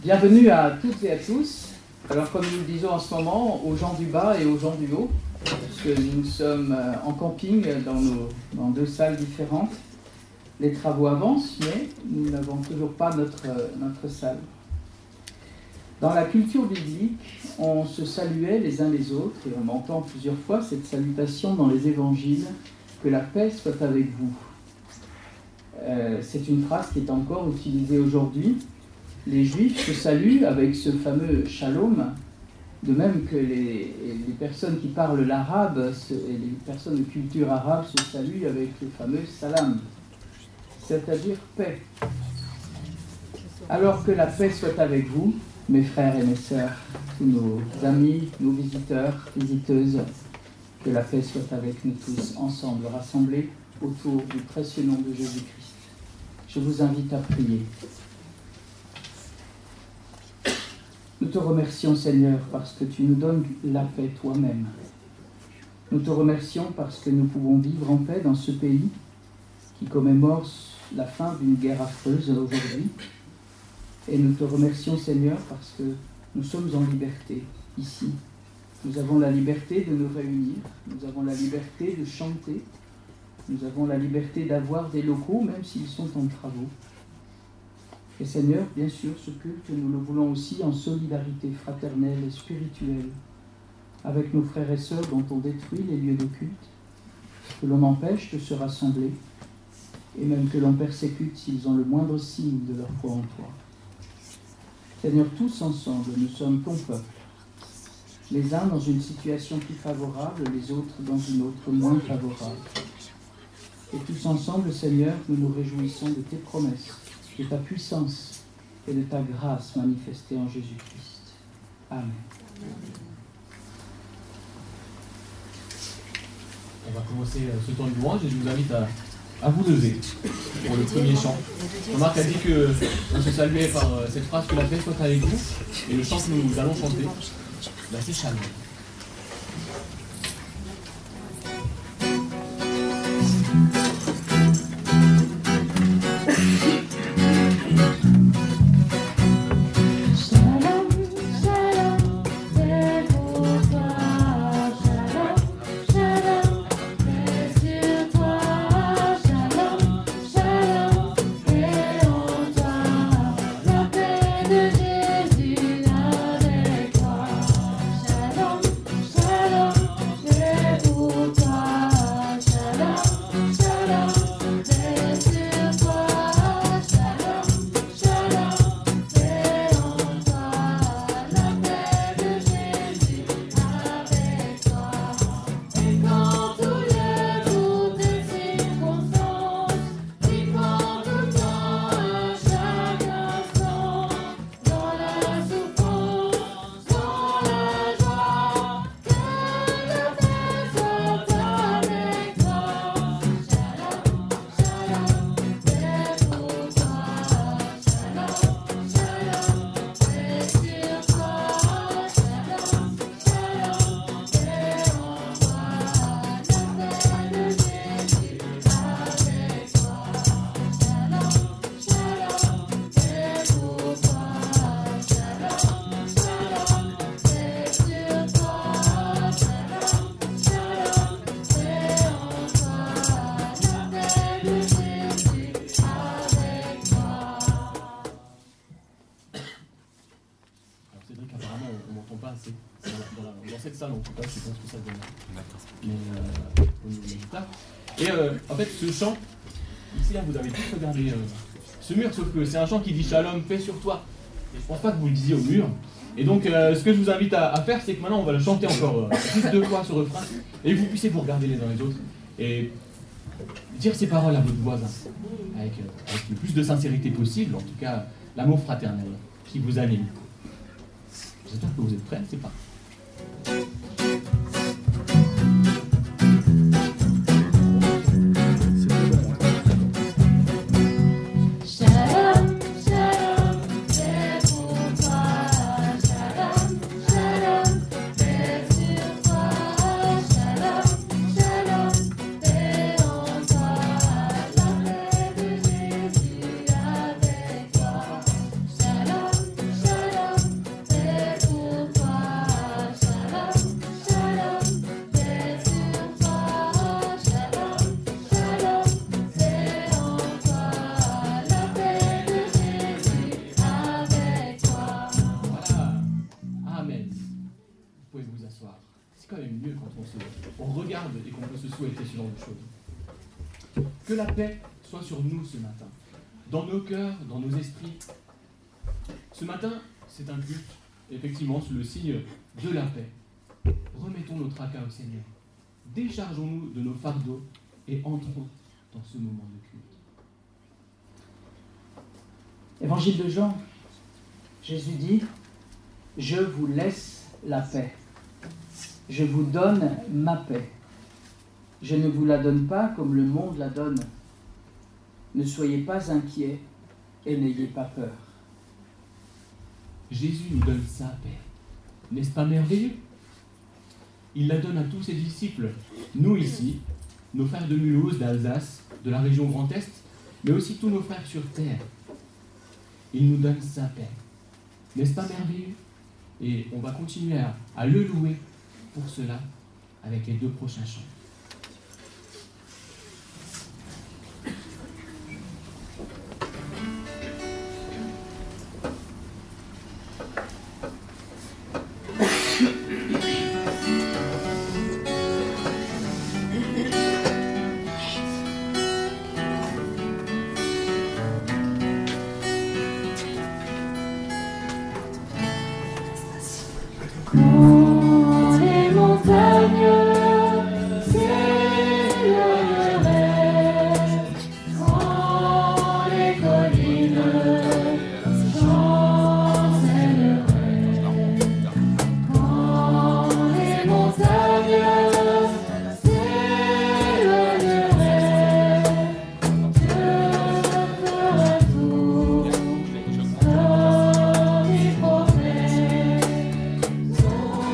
Bienvenue à toutes et à tous. Alors comme nous le disons en ce moment, aux gens du bas et aux gens du haut, puisque nous sommes en camping dans deux salles différentes. Les travaux avancent, mais nous n'avons toujours pas notre salle. Dans la culture biblique, on se saluait les uns les autres, et on entend plusieurs fois cette salutation dans les évangiles, que la paix soit avec vous. C'est une phrase qui est encore utilisée aujourd'hui. Les Juifs se saluent avec ce fameux shalom, de même que les personnes qui parlent l'arabe et les personnes de culture arabe se saluent avec le fameux salam, c'est-à-dire paix. Alors que la paix soit avec vous, mes frères et mes sœurs, tous nos amis, nos visiteurs, visiteuses, que la paix soit avec nous tous, ensemble, rassemblés autour du précieux nom de Jésus-Christ. Je vous invite à prier. Nous te remercions, Seigneur, parce que tu nous donnes la paix toi-même. Nous te remercions parce que nous pouvons vivre en paix dans ce pays qui commémore la fin d'une guerre affreuse aujourd'hui. Et nous te remercions, Seigneur, parce que nous sommes en liberté ici. Nous avons la liberté de nous réunir, nous avons la liberté de chanter, nous avons la liberté d'avoir des locaux, même s'ils sont en travaux. Et Seigneur, bien sûr, ce culte, nous le voulons aussi en solidarité fraternelle et spirituelle avec nos frères et sœurs dont on détruit les lieux de culte, que l'on empêche de se rassembler et même que l'on persécute s'ils ont le moindre signe de leur foi en toi. Seigneur, tous ensemble, nous sommes ton peuple, les uns dans une situation plus favorable, les autres dans une autre moins favorable. Et tous ensemble, Seigneur, nous nous réjouissons de tes promesses, de ta puissance et de ta grâce manifestée en Jésus-Christ. Amen. On va commencer ce temps de louange et je vous invite à vous lever pour le premier chant. Jean-Marc a dit qu'on se saluait par cette phrase que la paix soit avec vous, et le chant que nous allons chanter, c'est Shalom. En fait, ce chant, ici, là, vous avez tous regardé ce mur, sauf que c'est un chant qui dit Shalom, paix sur toi. Et je pense pas que vous le disiez au mur. Et donc, ce que je vous invite à faire, c'est que maintenant, on va le chanter encore plus de fois, ce refrain, et vous puissiez vous regarder les uns les autres, et dire ces paroles à votre voisin, avec le plus de sincérité possible, en tout cas, l'amour fraternel qui vous anime. J'espère que vous êtes prêts, c'est parti. Shalom, shalom. quand même mieux quand on regarde et qu'on peut se souhaiter ce genre de choses. Que la paix soit sur nous ce matin, dans nos cœurs, dans nos esprits. Ce matin, c'est un culte, effectivement, sous le signe de la paix. Remettons nos tracas au Seigneur. Déchargeons-nous de nos fardeaux et entrons dans ce moment de culte. Évangile de Jean, Jésus dit « Je vous laisse la paix. Je vous donne ma paix. Je ne vous la donne pas comme le monde la donne. Ne soyez pas inquiets et n'ayez pas peur. » Jésus nous donne sa paix. N'est-ce pas merveilleux? Il la donne à tous ses disciples, nous ici, nos frères de Mulhouse, d'Alsace, de la région Grand Est, mais aussi tous nos frères sur terre. Il nous donne sa paix. N'est-ce pas merveilleux? Et on va continuer à le louer pour cela avec les 2 prochains chants. Quand les montagnes s'éloigneraient, quand les collines chancelleraient, quand les montagnes s'éloigneraient, Dieu fera tout comme il promet. Son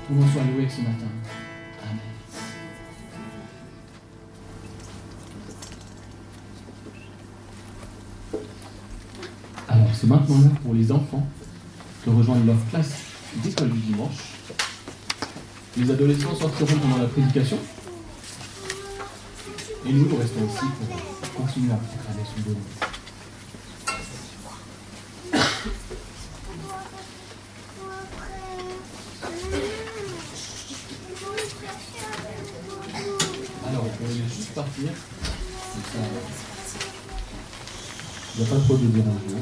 Ton nom soit loué ce matin. Amen. Alors, c'est maintenant l'heure pour les enfants de rejoindre leur classe d'école du dimanche. Les adolescents sortiront pendant la prédication. Et nous restons ici pour continuer à proclamer son bon nom. Alors, on va juste partir. Comme ça, il n'y a pas trop de dérangement.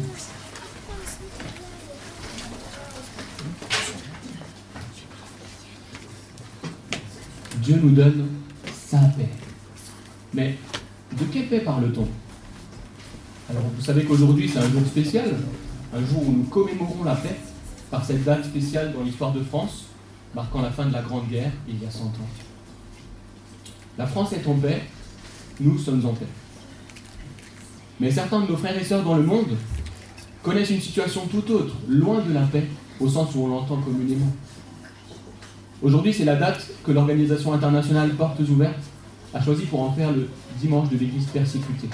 Dieu nous donne sa paix. Mais de quelle paix parle-t-on? Alors, vous savez qu'aujourd'hui, c'est un jour spécial, un jour où nous commémorons la paix par cette date spéciale dans l'histoire de France, marquant la fin de la Grande Guerre il y a 100 ans. La France est en paix, nous sommes en paix. Mais certains de nos frères et sœurs dans le monde connaissent une situation tout autre, loin de la paix, au sens où on l'entend communément. Aujourd'hui, c'est la date que l'Organisation internationale Portes Ouvertes a choisi pour en faire le dimanche de l'Église persécutée,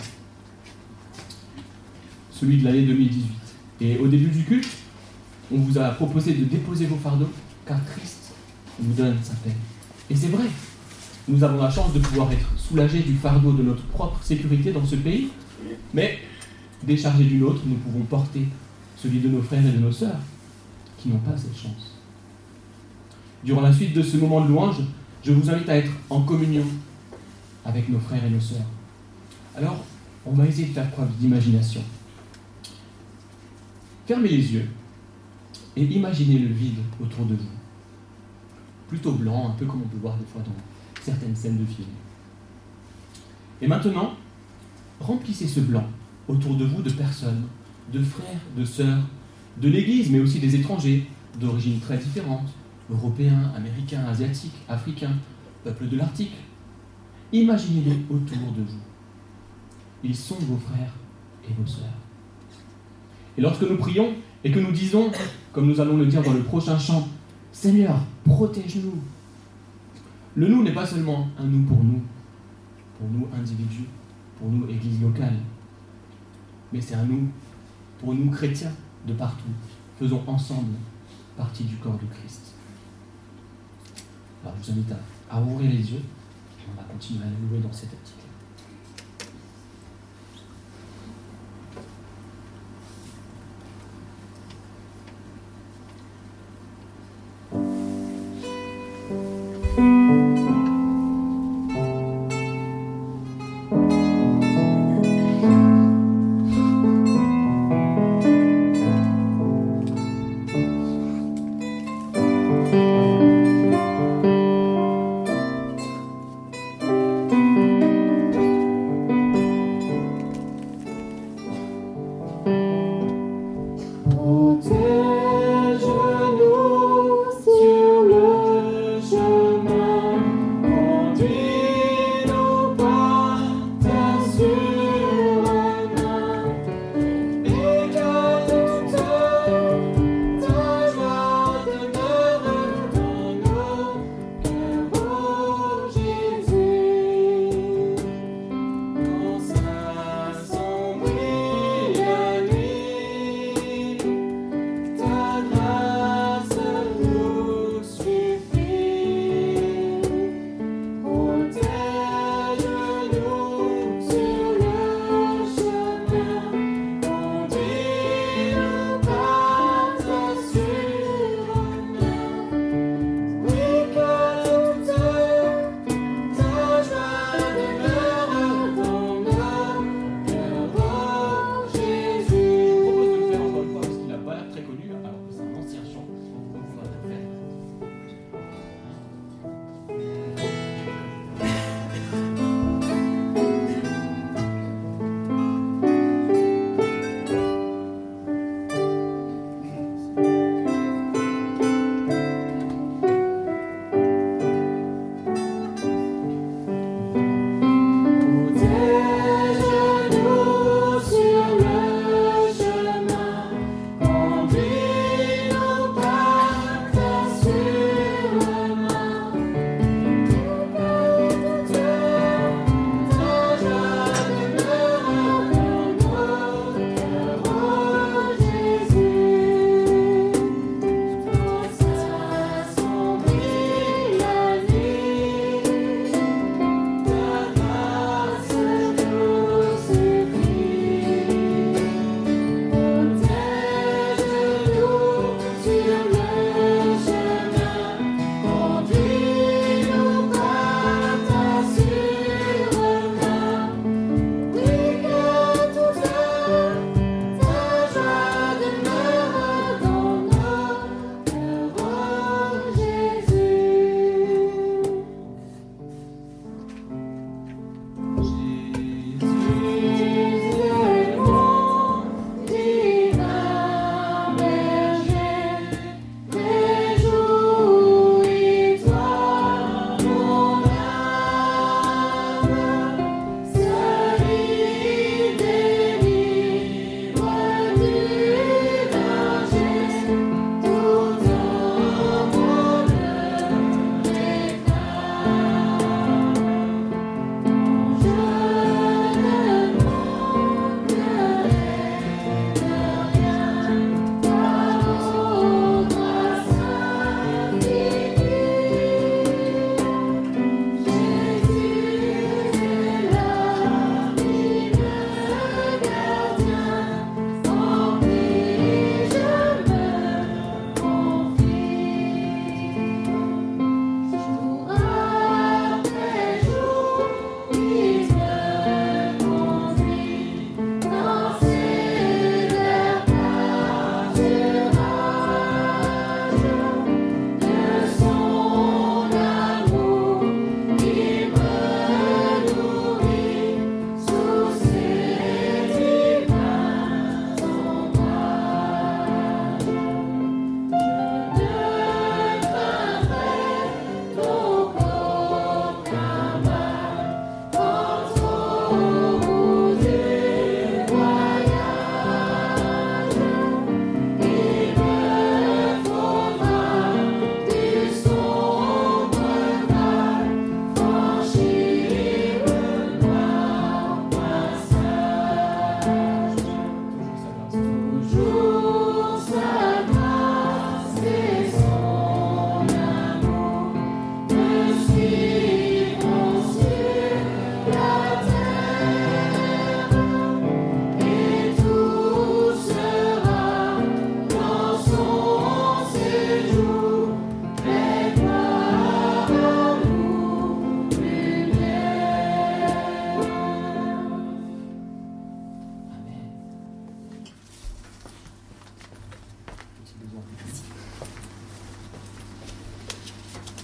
celui de l'année 2018. Et au début du culte, on vous a proposé de déposer vos fardeaux, car Christ nous donne sa paix. Et c'est vrai, nous avons la chance de pouvoir être soulagés du fardeau de notre propre sécurité dans ce pays, mais déchargés d'une autre, nous pouvons porter celui de nos frères et de nos sœurs qui n'ont pas cette chance. Durant la suite de ce moment de louange, je vous invite à être en communion avec nos frères et nos sœurs. Alors, on va essayer de faire preuve d'imagination. Fermez les yeux et imaginez le vide autour de vous. Plutôt blanc, un peu comme on peut voir des fois dans certaines scènes de films. Et maintenant, remplissez ce blanc autour de vous de personnes, de frères, de sœurs, de l'Église, mais aussi des étrangers d'origines très différentes, européens, américains, asiatiques, africains, peuples de l'Arctique. Imaginez-les autour de vous. Ils sont vos frères et vos sœurs. Et lorsque nous prions et que nous disons, comme nous allons le dire dans le prochain chant, « Seigneur, protège-nous », le nous n'est pas seulement un nous pour nous individus, pour nous église locale, mais c'est un nous pour nous chrétiens de partout. Faisons ensemble partie du corps de Christ. Alors je vous invite à ouvrir les yeux et on va continuer à louer dans cet article.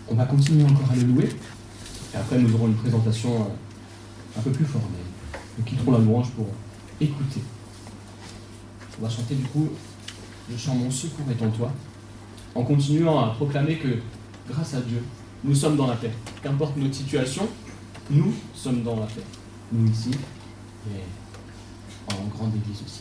On va continuer encore à le louer. Et après, nous aurons une présentation un peu plus formelle. Nous quitterons la louange pour écouter. On va chanter du coup le chant Mon secours est en toi, en continuant à proclamer que, grâce à Dieu, nous sommes dans la paix. Qu'importe notre situation, nous sommes dans la paix. Nous ici, et en grande église aussi.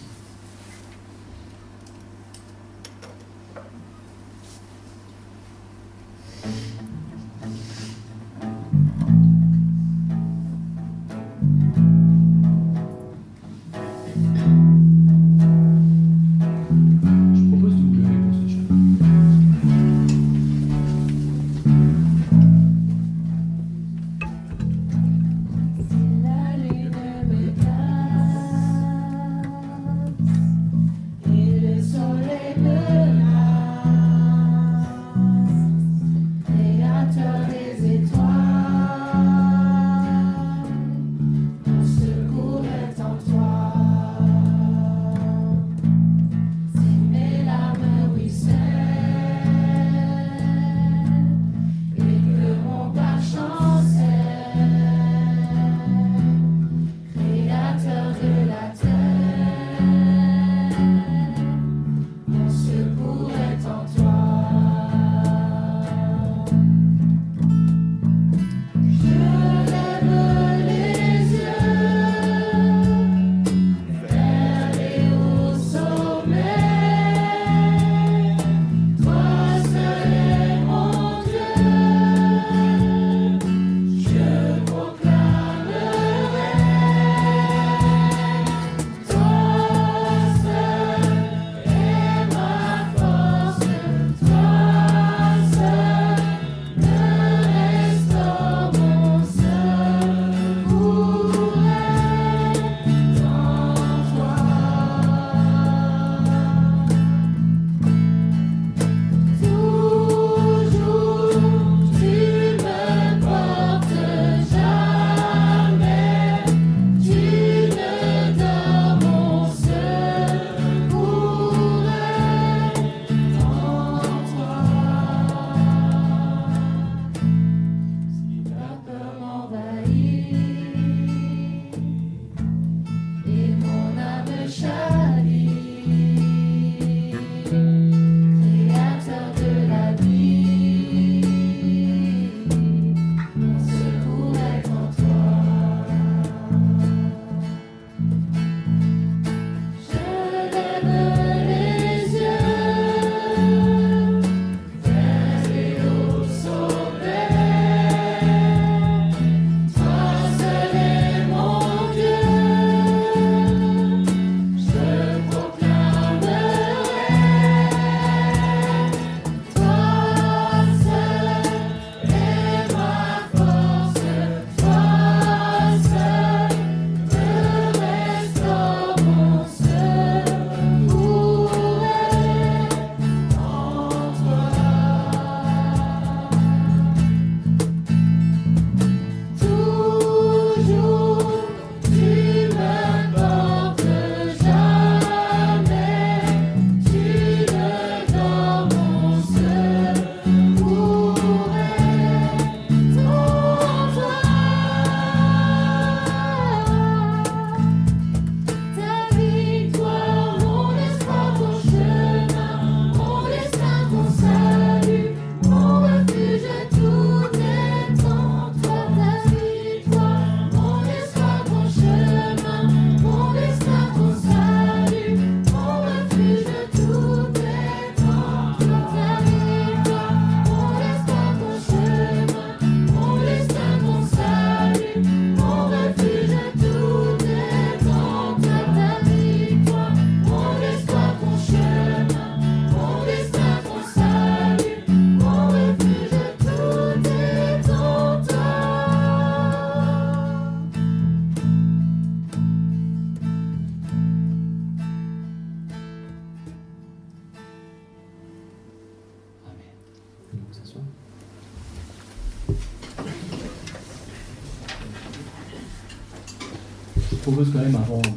propose quand même, avant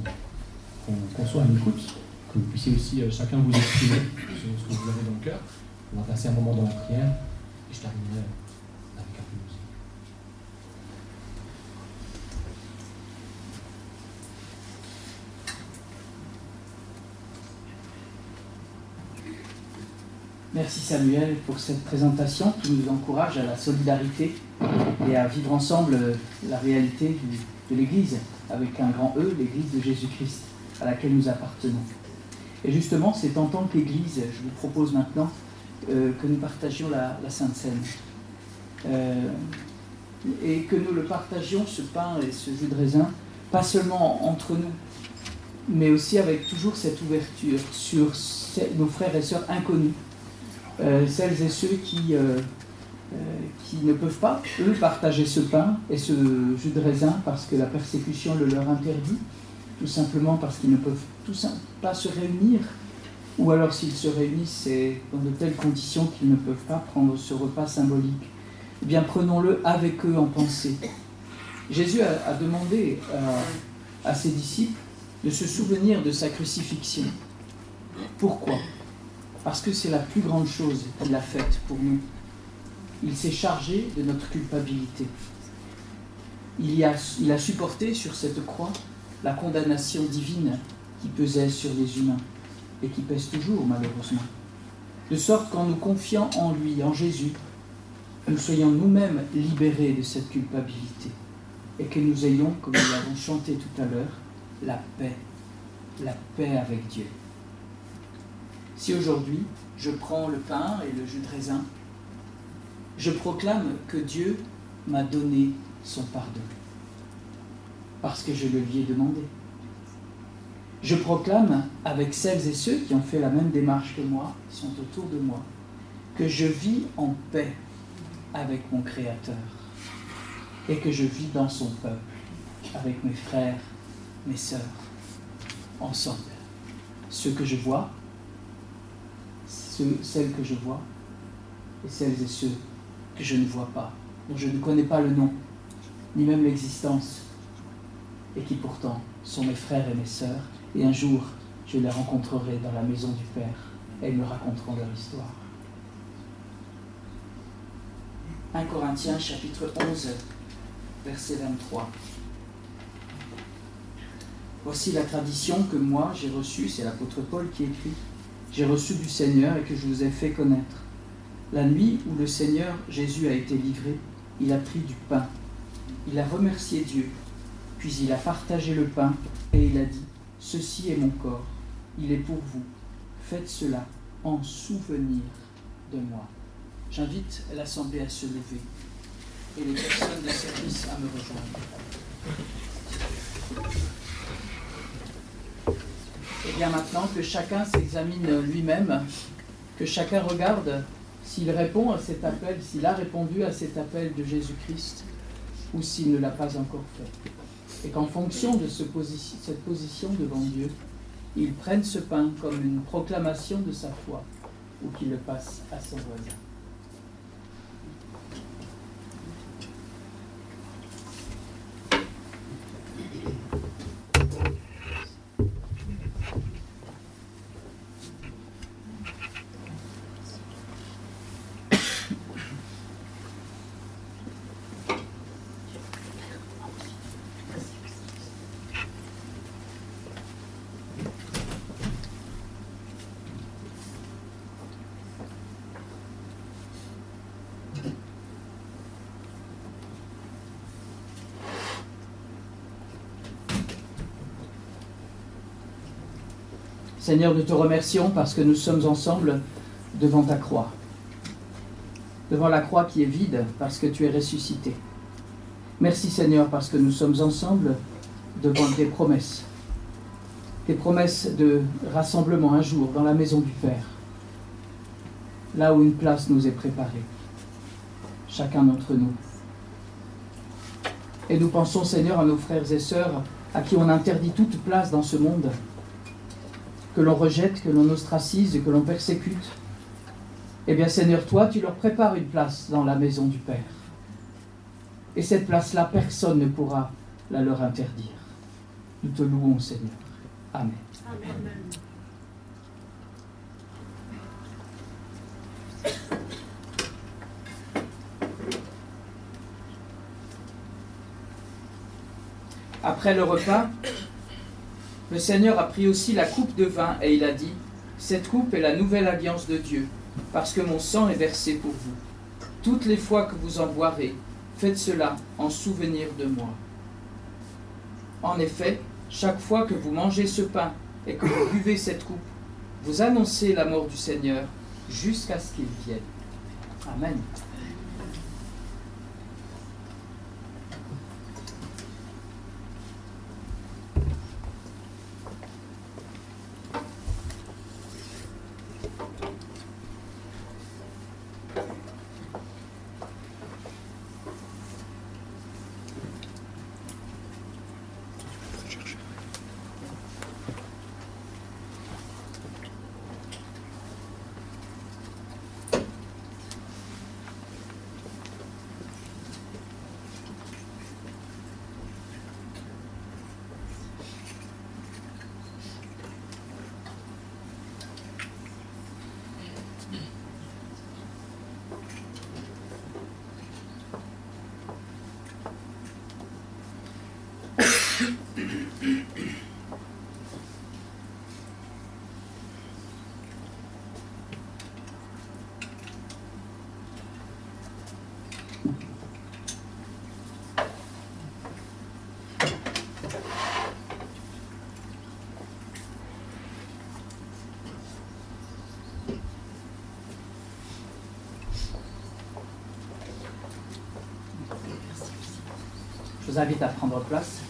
qu'on soit à l'écoute, que vous puissiez aussi chacun vous exprimer sur ce que vous avez dans le cœur. On va passer un moment dans la prière et je terminerai avec un peu. Merci Samuel pour cette présentation qui nous encourage à la solidarité et à vivre ensemble la réalité de l'Église, avec un grand E, l'Église de Jésus-Christ, à laquelle nous appartenons. Et justement, c'est en tant qu'Église, je vous propose maintenant que nous partagions la Sainte Seine. Et que nous le partagions, ce pain et ce jus de raisin, pas seulement entre nous, mais aussi avec toujours cette ouverture sur nos frères et sœurs inconnus, celles et ceux qui ne peuvent pas, eux, partager ce pain et ce jus de raisin parce que la persécution le leur interdit, tout simplement parce qu'ils ne peuvent pas se réunir, ou alors s'ils se réunissent, c'est dans de telles conditions qu'ils ne peuvent pas prendre ce repas symbolique. Eh bien, prenons-le avec eux en pensée. Jésus a demandé à ses disciples de se souvenir de sa crucifixion. Pourquoi ? Parce que c'est la plus grande chose qu'il a faite pour nous. Il s'est chargé de notre culpabilité. Il a supporté sur cette croix la condamnation divine qui pesait sur les humains et qui pèse toujours malheureusement. De sorte qu'en nous confiant en lui, en Jésus, nous soyons nous-mêmes libérés de cette culpabilité et que nous ayons, comme nous l'avons chanté tout à l'heure, la paix avec Dieu. Si aujourd'hui je prends le pain et le jus de raisin, je proclame que Dieu m'a donné son pardon, parce que je le lui ai demandé. Je proclame avec celles et ceux qui ont fait la même démarche que moi, qui sont autour de moi, que je vis en paix avec mon Créateur et que je vis dans son peuple, avec mes frères, mes sœurs, ensemble. Ceux que je vois, celles que je vois, et celles et ceux que je ne vois pas, dont je ne connais pas le nom, ni même l'existence, et qui pourtant sont mes frères et mes sœurs, et un jour je les rencontrerai dans la maison du Père, et ils me raconteront leur histoire. 1 Corinthiens chapitre 11, verset 23. Voici la tradition que moi j'ai reçue, c'est l'apôtre Paul qui écrit, j'ai reçu du Seigneur et que je vous ai fait connaître. La nuit où le Seigneur Jésus a été livré, il a pris du pain. Il a remercié Dieu, puis il a partagé le pain et il a dit, « Ceci est mon corps, il est pour vous. Faites cela en souvenir de moi. » J'invite l'Assemblée à se lever et les personnes de service à me rejoindre. Et bien maintenant que chacun s'examine lui-même, que chacun regarde s'il répond à cet appel, s'il a répondu à cet appel de Jésus-Christ ou s'il ne l'a pas encore fait. Et qu'en fonction de cette position devant Dieu, il prenne ce pain comme une proclamation de sa foi ou qu'il le passe à son voisin. Seigneur, nous te remercions parce que nous sommes ensemble devant ta croix. Devant la croix qui est vide parce que tu es ressuscité. Merci Seigneur parce que nous sommes ensemble devant tes promesses. Tes promesses de rassemblement un jour dans la maison du Père. Là où une place nous est préparée. Chacun d'entre nous. Et nous pensons Seigneur à nos frères et sœurs à qui on interdit toute place dans ce monde. Que l'on rejette, que l'on ostracise, que l'on persécute. Eh bien Seigneur, toi, tu leur prépares une place dans la maison du Père. Et cette place-là, personne ne pourra la leur interdire. Nous te louons, Seigneur. Amen. Amen. Après le repas, le Seigneur a pris aussi la coupe de vin et il a dit, « Cette coupe est la nouvelle alliance de Dieu, parce que mon sang est versé pour vous. Toutes les fois que vous en boirez, faites cela en souvenir de moi. » En effet, chaque fois que vous mangez ce pain et que vous buvez cette coupe, vous annoncez la mort du Seigneur jusqu'à ce qu'il vienne. Amen. Je vous invite à prendre place.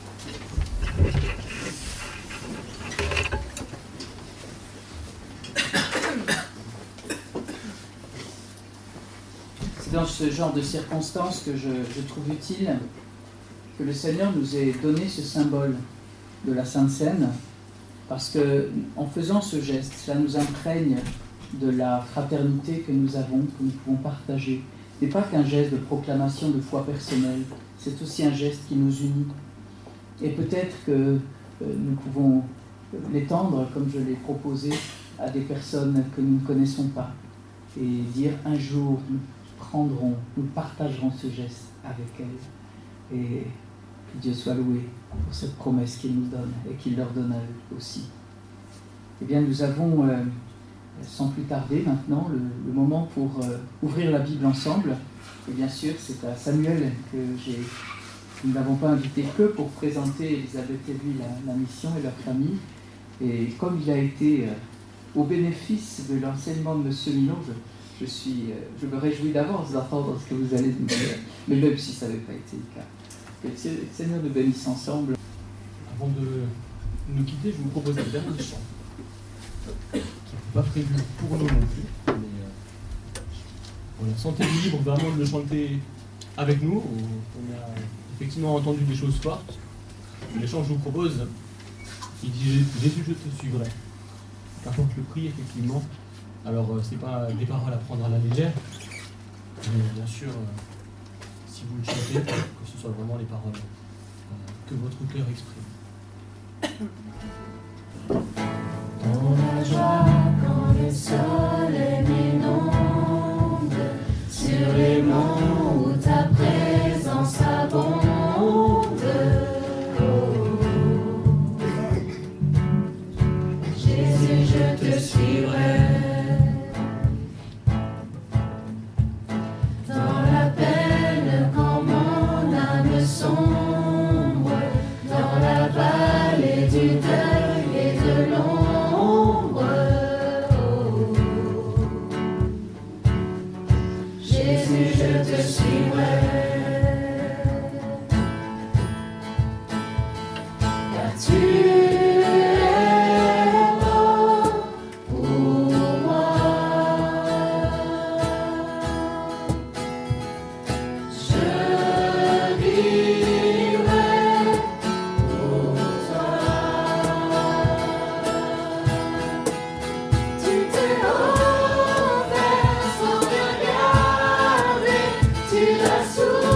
C'est dans ce genre de circonstances que je trouve utile que le Seigneur nous ait donné ce symbole de la Sainte Seine, parce que en faisant ce geste, cela nous imprègne de la fraternité que nous avons, que nous pouvons partager. Ce n'est pas qu'un geste de proclamation de foi personnelle, c'est aussi un geste qui nous unit. Et peut-être que nous pouvons l'étendre, comme je l'ai proposé, à des personnes que nous ne connaissons pas. Et dire un jour, nous partagerons ce geste avec elles. Et que Dieu soit loué pour cette promesse qu'il nous donne et qu'il leur donne à eux aussi. Eh bien, nous avons, sans plus tarder maintenant, le moment pour ouvrir la Bible ensemble. Et bien sûr, c'est à Samuel que nous n'avons pas invité que pour présenter Elisabeth et lui la mission et leur famille. Et comme il a été au bénéfice de l'enseignement de M. Minot, je me réjouis d'avance d'entendre ce que vous allez nous dire, mais même si ça n'avait pas été le cas. Que le Seigneur nous bénisse ensemble. Avant de nous quitter, je vous propose un dernier chant, qui n'est pas prévu pour nous non plus, mais voilà, sentez-vous libre vraiment de le chanter avec nous. On a effectivement entendu des choses fortes. Le chant que je vous propose, il dit « Jésus, je te suivrai ». Qu'importe le prix, effectivement. Alors, ce n'est pas des paroles à prendre à la légère, mais bien sûr, si vous le chantez, que ce soit vraiment les paroles que votre cœur exprime. Dans la joie, quand le soleil m'inonde, sur les monts où ta présence abonde, Jésus, je te suivrai. Dans la peine, quand mon âme sombre, dans la vallée du deuil et de l'ombre, Jésus, je te suivrai. Car tu es mort pour moi. Je vivrai pour toi. Tu t'es offert sans rien garder, tu l'as soulevé.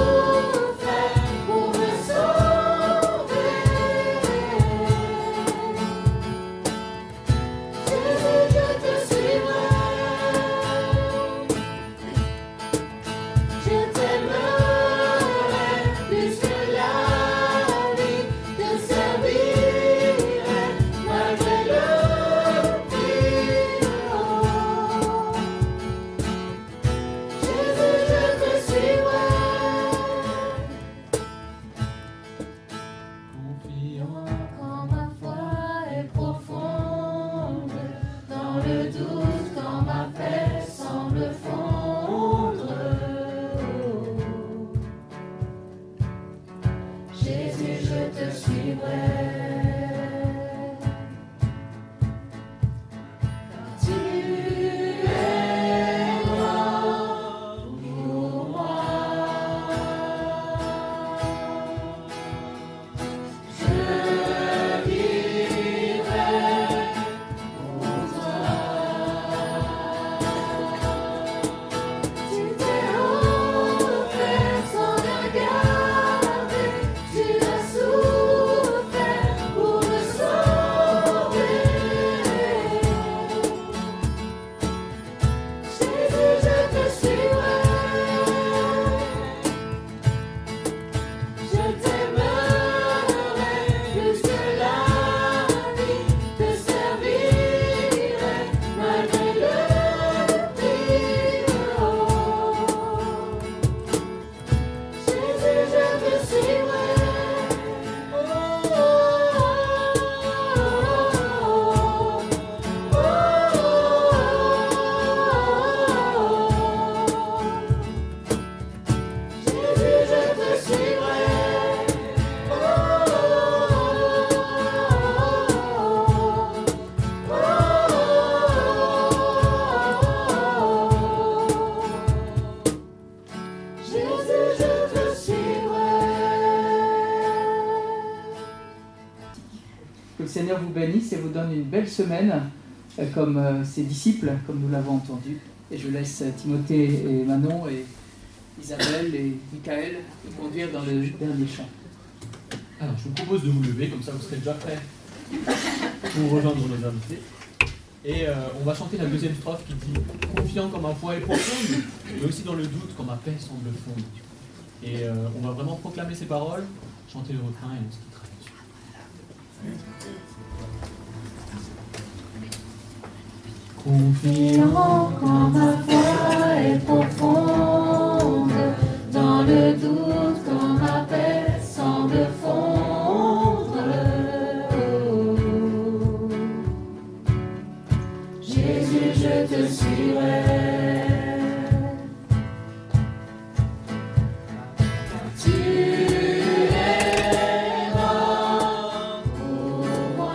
Jésus, je te suivrai. Que le Seigneur vous bénisse et vous donne une belle semaine comme ses disciples, comme nous l'avons entendu. Et je laisse Timothée et Manon et Isabelle et Michael nous conduire dans le dernier chant. Alors, je vous propose de vous lever, comme ça vous serez déjà prêts pour rejoindre nos invités. Et on va chanter la deuxième strophe qui dit « Confiant comme un foyer profond, mais aussi dans le doute quand ma paix semble fondre ». Et on va vraiment proclamer ces paroles, chanter le refrain et on se quittera là-dessus. Confiant quand ma foi est profonde, dans le doute quand ma paix semble fondre. Jésus, je te suivrai. Tu es mort pour moi.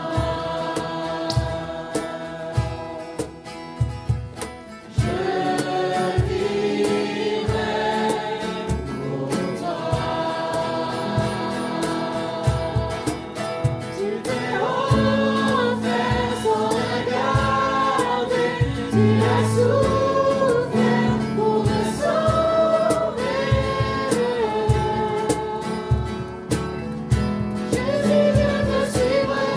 Je vivrai pour toi. Tu t'es offert sans regarder, tu as souffert pour me sauver. Jésus, je te suivrai.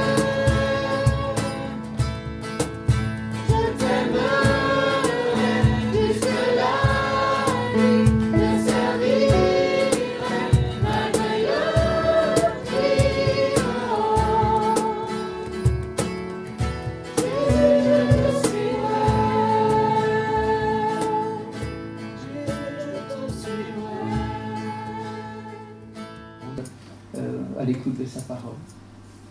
Je t'aimerai jusque la vie, te servirai malgré le pire. Jésus, je te suivrai. Jésus, je te suivrai. À l'écoute de sa parole.